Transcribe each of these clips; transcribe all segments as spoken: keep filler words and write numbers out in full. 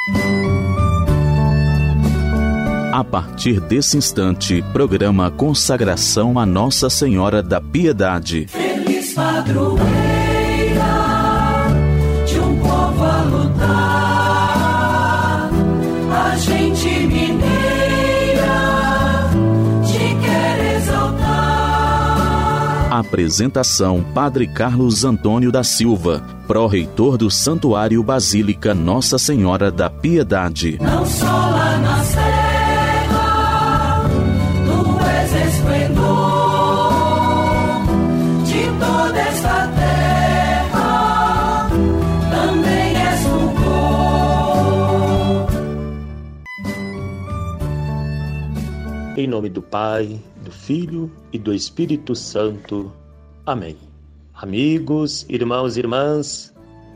A partir desse instante, programa Consagração a Nossa Senhora da Piedade. Feliz padroeira de um povo a lutar, a gente mineira te quer exaltar. Apresentação: Padre Carlos Antônio da Silva, pró-reitor do Santuário Basílica Nossa Senhora da Piedade. Não só lá na serra Em nome do Pai, do Filho e do Espírito Santo. Amém. Amigos, irmãos e irmãs,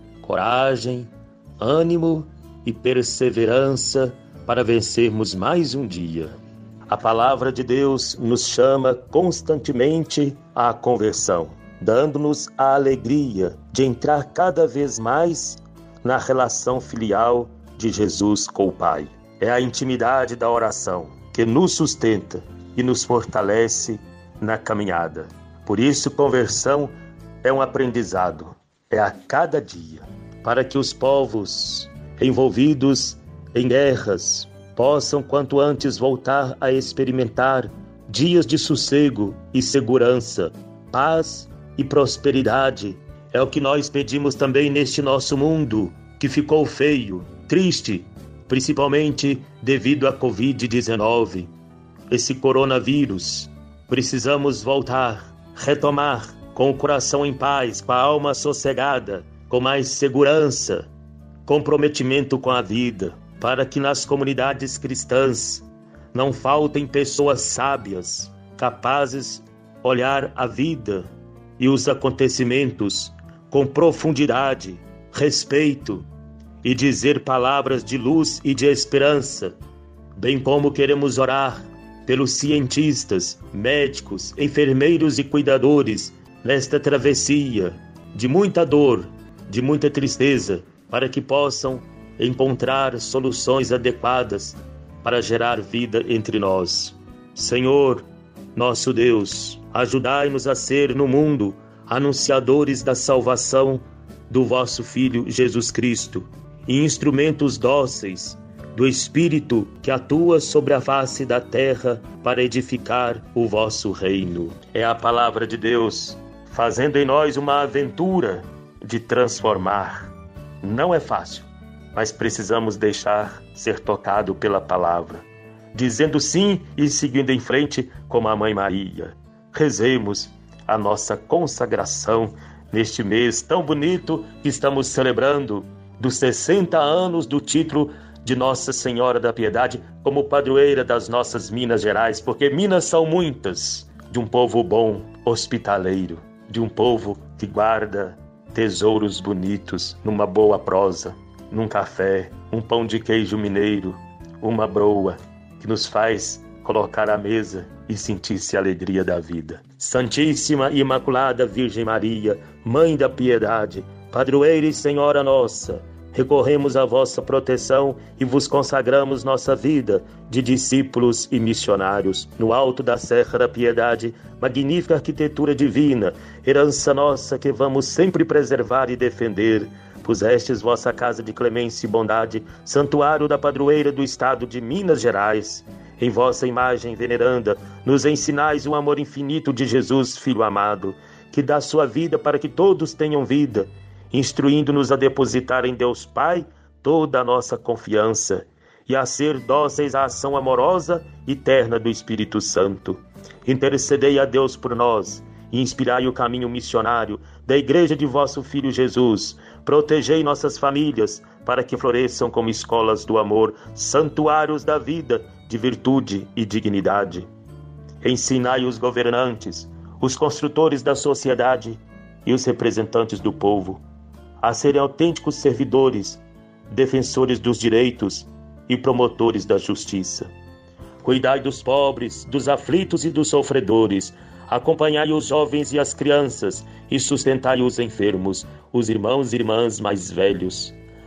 coragem, ânimo e perseverança para vencermos mais um dia. A palavra de Deus nos chama constantemente à conversão, dando-nos a alegria de entrar cada vez mais na relação filial de Jesus com o Pai. É a intimidade da oração que nos sustenta e nos fortalece na caminhada. Por isso, conversão é um aprendizado, é a cada dia, para que os povos envolvidos em guerras possam quanto antes voltar a experimentar dias de sossego e segurança, paz e prosperidade. É o que nós pedimos também neste nosso mundo, que ficou feio, triste, principalmente devido à covid dezenove, esse coronavírus. Precisamos voltar, retomar com o coração em paz, com a alma sossegada, com mais segurança, comprometimento com a vida, para que nas comunidades cristãs não faltem pessoas sábias, capazes de olhar a vida e os acontecimentos com profundidade, respeito, e dizer palavras de luz e de esperança, bem como queremos orar pelos cientistas, médicos, enfermeiros e cuidadores nesta travessia de muita dor, de muita tristeza, para que possam encontrar soluções adequadas para gerar vida entre nós. Senhor, nosso Deus, ajudai-nos a ser no mundo anunciadores da salvação do vosso Filho Jesus Cristo, e instrumentos dóceis do Espírito que atua sobre a face da terra para edificar o vosso reino. É a palavra de Deus fazendo em nós uma aventura de transformar. Não é fácil, mas precisamos deixar ser tocado pela palavra, dizendo sim e seguindo em frente como a Mãe Maria. Rezemos a nossa consagração neste mês tão bonito que estamos celebrando, dos sessenta anos do título de Nossa Senhora da Piedade como padroeira das nossas Minas Gerais, porque Minas são muitas, de um povo bom, hospitaleiro, de um povo que guarda tesouros bonitos numa boa prosa, num café, um pão de queijo mineiro, uma broa, que nos faz colocar à mesa e sentir-se a alegria da vida. Santíssima e Imaculada Virgem Maria, Mãe da Piedade, Padroeira e Senhora nossa, recorremos à vossa proteção e vos consagramos nossa vida de discípulos e missionários. No alto da Serra da Piedade, magnífica arquitetura divina, herança nossa que vamos sempre preservar e defender. Pusestes vossa casa de clemência e bondade, santuário da padroeira do estado de Minas Gerais. Em vossa imagem veneranda, nos ensinais o amor infinito de Jesus, Filho amado, que dá sua vida para que todos tenham vida, instruindo-nos a depositar em Deus Pai toda a nossa confiança e a ser dóceis à ação amorosa e terna do Espírito Santo. Intercedei a Deus por nós e inspirai o caminho missionário da Igreja de vosso Filho Jesus. Protegei nossas famílias para que floresçam como escolas do amor, santuários da vida, de virtude e dignidade. Ensinai os governantes, os construtores da sociedade e os representantes do povo a serem autênticos servidores, defensores dos direitos e promotores da justiça. Cuidai dos pobres, dos aflitos e dos sofredores, acompanhai os jovens e as crianças e sustentai os enfermos, os irmãos e irmãs mais velhos.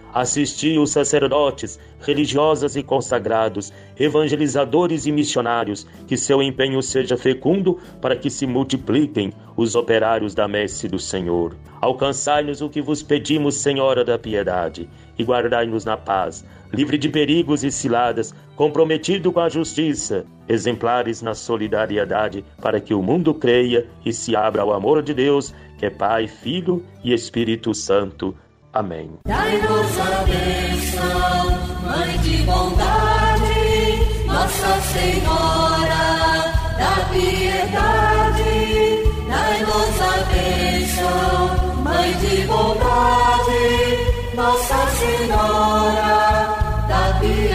Assisti os sacerdotes, religiosas e consagrados, evangelizadores e missionários, que seu empenho seja fecundo para que se multipliquem os operários da messe do Senhor. Alcançai-nos o que vos pedimos, Senhora da piedade, e guardai-nos na paz, livre de perigos e ciladas, comprometido com a justiça, exemplares na solidariedade, para que o mundo creia e se abra ao amor de Deus, que é Pai, Filho e Espírito Santo. Amém. Dai-nos a bênção, Mãe de bondade, Nossa Senhora da piedade. Dai-nos a bênção, Mãe de bondade, Nossa Senhora da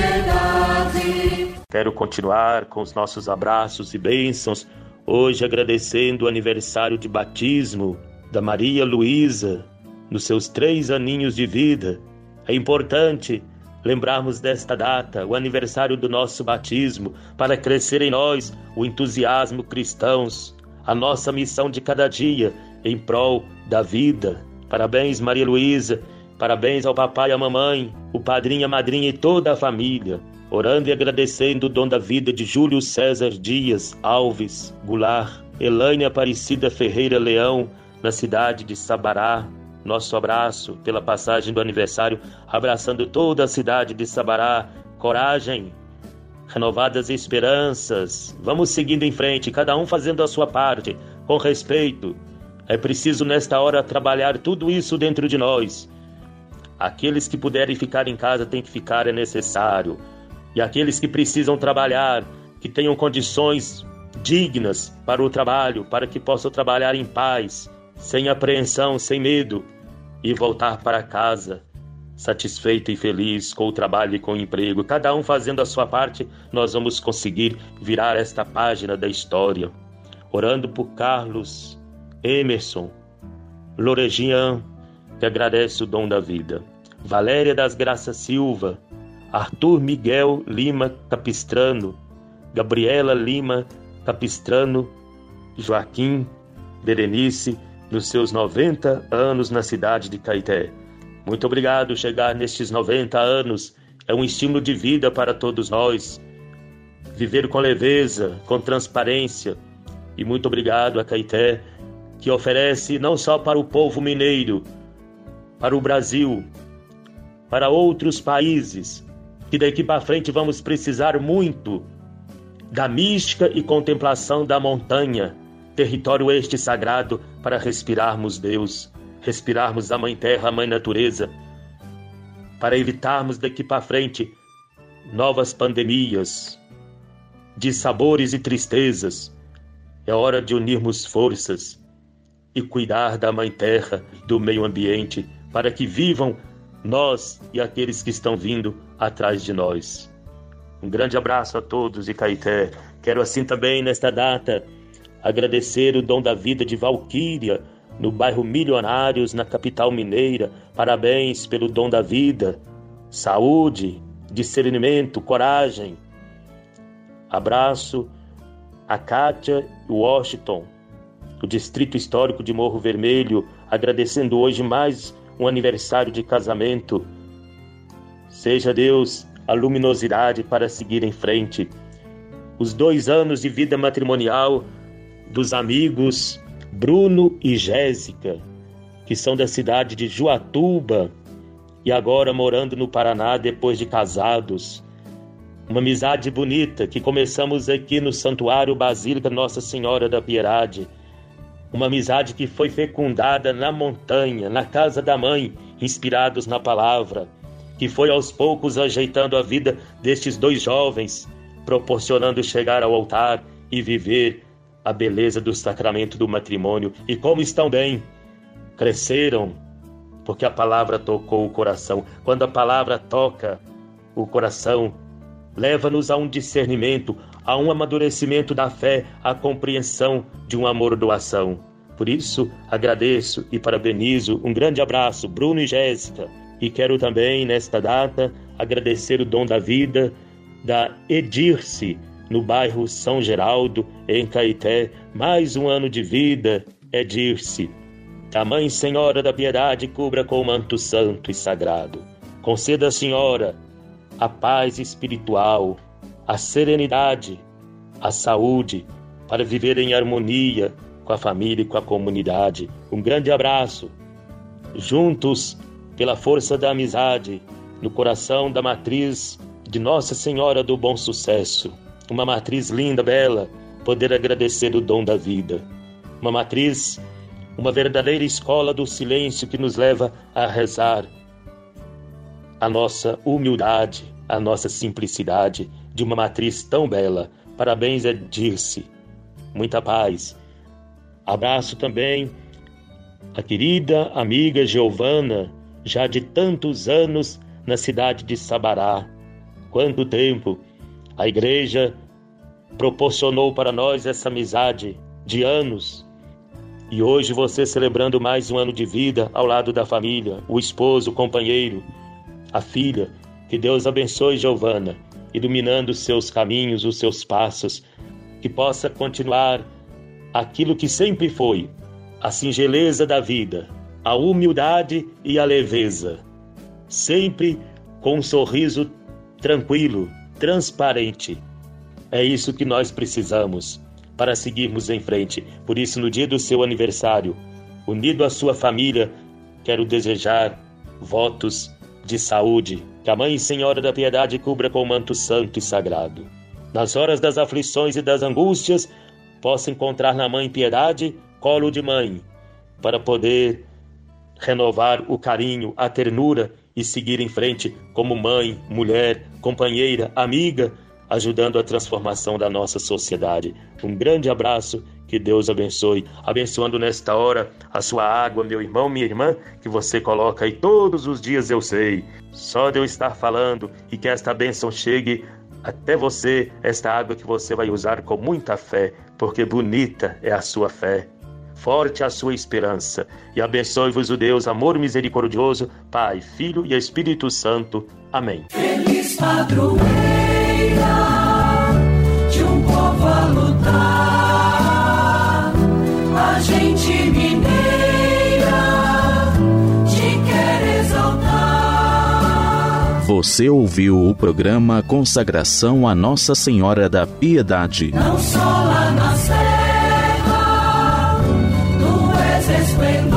piedade. Quero continuar com os nossos abraços e bênçãos, hoje agradecendo o aniversário de batismo da Maria Luísa, nos seus três aninhos de vida. É importante lembrarmos desta data, o aniversário do nosso batismo, para crescer em nós o entusiasmo cristãos, a nossa missão de cada dia em prol da vida. Parabéns, Maria Luísa, parabéns ao papai e à mamãe, o padrinho, a madrinha e toda a família. Orando e agradecendo o dom da vida de Júlio César Dias Alves Goulart, Elaine Aparecida Ferreira Leão, na cidade de Sabará. Nosso abraço pela passagem do aniversário, abraçando toda a cidade de Sabará. Coragem, renovadas esperanças. Vamos seguindo em frente, cada um fazendo a sua parte, com respeito. É preciso nesta hora trabalhar tudo isso dentro de nós. Aqueles que puderem ficar em casa têm que ficar, é necessário. E aqueles que precisam trabalhar, que tenham condições dignas para o trabalho, para que possam trabalhar em paz, sem apreensão, sem medo, e voltar para casa satisfeito e feliz com o trabalho e com o emprego. Cada um fazendo a sua parte, nós vamos conseguir virar esta página da história. Orando por Carlos, Emerson, Loregian, que agradece o dom da vida, Valéria das Graças Silva, Arthur Miguel Lima Capistrano, Gabriela Lima Capistrano, Joaquim Berenice, nos seus noventa anos na cidade de Caeté. Muito obrigado. Chegar nestes noventa anos é um estímulo de vida para todos nós. Viver com leveza, com transparência. E muito obrigado a Caeté, que oferece não só para o povo mineiro, para o Brasil, para outros países, que daqui para frente vamos precisar muito da mística e contemplação da montanha, território este sagrado para respirarmos Deus, respirarmos a Mãe Terra, a Mãe Natureza, para evitarmos daqui para frente novas pandemias, de sabores e tristezas. É hora de unirmos forças e cuidar da Mãe Terra, do meio ambiente, para que vivam nós e aqueles que estão vindo atrás de nós. Um grande abraço a todos de Caeté. Quero assim também, nesta data, agradecer o dom da vida de Valquíria, no bairro Milionários, na capital mineira. Parabéns pelo dom da vida, saúde, discernimento, coragem. Abraço a Kátia e Washington, do Distrito Histórico de Morro Vermelho, agradecendo hoje mais um aniversário de casamento. Seja Deus a luminosidade para seguir em frente. Os dois anos de vida matrimonial dos amigos Bruno e Jéssica, que são da cidade de Juatuba e agora morando no Paraná depois de casados. Uma amizade bonita que começamos aqui no Santuário Basílica Nossa Senhora da Piedade. Uma amizade que foi fecundada na montanha, na casa da mãe, inspirados na palavra, que foi aos poucos ajeitando a vida destes dois jovens, proporcionando chegar ao altar e viver a beleza do sacramento do matrimônio. E como estão bem, cresceram, porque a palavra tocou o coração. Quando a palavra toca o coração, leva-nos a um discernimento, a um amadurecimento da fé, a compreensão de um amor-doação. Por isso, agradeço e parabenizo. Um grande abraço, Bruno e Jéssica. E quero também, nesta data, agradecer o dom da vida da Edirce, no bairro São Geraldo, em Caeté. Mais um ano de vida, Edirce. A Mãe Senhora da Piedade cubra com o manto santo e sagrado. Conceda, Senhora, a paz espiritual, a serenidade, a saúde, para viver em harmonia com a família e com a comunidade. Um grande abraço. Juntos, pela força da amizade, no coração da matriz de Nossa Senhora do Bom Sucesso. Uma matriz linda, bela, poder agradecer o dom da vida. Uma matriz, uma verdadeira escola do silêncio que nos leva a rezar a nossa humildade, a nossa simplicidade de uma matriz tão bela. Parabéns, Edirce. Muita paz. Abraço também a querida amiga Giovana, já de tantos anos na cidade de Sabará. Quanto tempo a igreja proporcionou para nós essa amizade de anos. E hoje você celebrando mais um ano de vida ao lado da família, o esposo, o companheiro, a filha. Que Deus abençoe Giovana, iluminando os seus caminhos, os seus passos, que possa continuar aquilo que sempre foi, a singeleza da vida, a humildade e a leveza, sempre com um sorriso tranquilo, transparente. É isso que nós precisamos para seguirmos em frente. Por isso, no dia do seu aniversário, unido à sua família, quero desejar votos de saúde, que a Mãe Senhora da Piedade cubra com o manto santo e sagrado. Nas horas das aflições e das angústias, possa encontrar na Mãe Piedade colo de mãe, para poder renovar o carinho, a ternura e seguir em frente como mãe, mulher, companheira, amiga, ajudando a transformação da nossa sociedade. Um grande abraço, que Deus abençoe, abençoando nesta hora a sua água, meu irmão, minha irmã, que você coloca aí todos os dias, eu sei. Só de eu estar falando e que esta bênção chegue até você, esta água que você vai usar com muita fé, porque bonita é a sua fé, forte a sua esperança. E abençoe-vos o Deus, amor misericordioso, Pai, Filho e Espírito Santo. Amém. Feliz padroeira de um povo a lutar, a gente mineira te quer exaltar. Você ouviu o programa Consagração a Nossa Senhora da Piedade. Não só lá na serra, tu és esplendor.